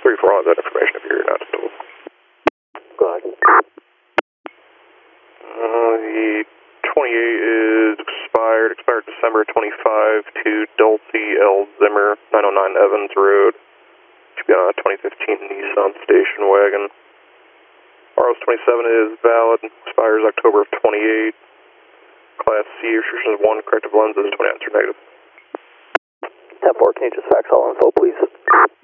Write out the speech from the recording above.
3-4 on that information if you're not still. Go ahead. The 28 is expired December 25 to Dulcie L. Zimmer, 909 Evans Road. Should be on a 2015 Nissan station wagon. ROS 27 is valid, expires October of 28. Class C, restrictions 1, corrective lenses, 20 ounce or negative. 10-4, can you just fax all info, please?